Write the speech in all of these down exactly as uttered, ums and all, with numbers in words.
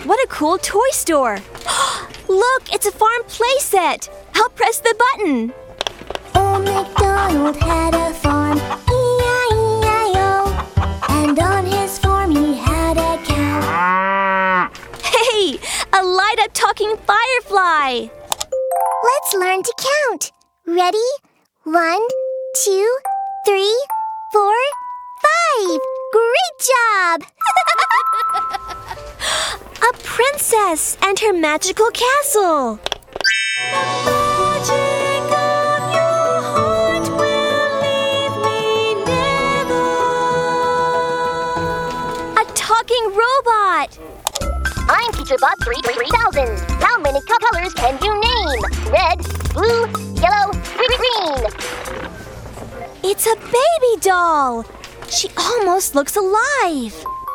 What a cool toy store! Look, it's a farm playset! I'll press the button! Old MacDonald had a farm, E I E I O. And on his farm he had a cow. Hey! A light-up talking firefly! Let's learn to count. Ready? One, two, three, four, five. Great job! A princess and her magical castle! The magic of your heart will leave me never. A talking robot! I'm TeacherBot three three thousand. How many co- colors can you name? Red, blue, yellow, green. It's a baby doll! She almost looks alive!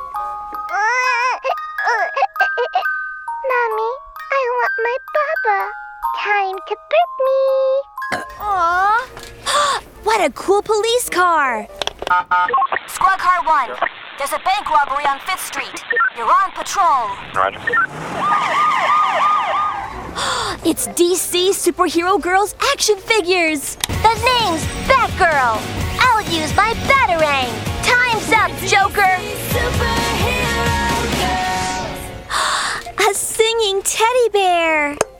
Mommy, I want my Baba. Time to burp me. Aww! What a cool police car! Squad Car one, there's a bank robbery on Fifth Street. You're on patrol. It's D C Superhero Girls action figures! The name's Batgirl. I'll use my Batarang. Time's up, Joker. A singing teddy bear!